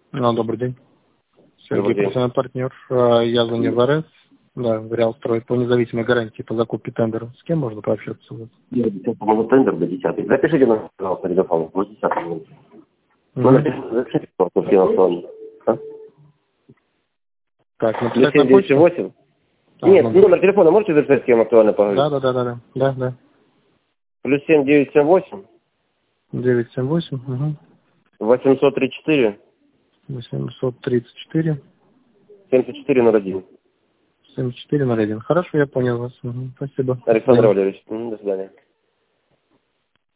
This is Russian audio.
Добрый день. Добрый Сергей, день. профессиональный партнер. Я звоню в РС. Да, в Реалстрой по независимой гарантии по закупке тендера. С кем можно пообщаться у вас? Я сейчас, по-моему, тендер до 10. Запишите нас, пожалуйста, на телефон. До 10 минут. Запишите, пожалуйста, на телефон. Так, Плюс написать на 7 почту? 908. Нет, номер телефона можете записать, с кем актуально поговорить? Да. Плюс 7 978 978, 834 834 7401. 7401. Хорошо, я понял вас. Спасибо. До Александр свидания. Валерьевич, до свидания.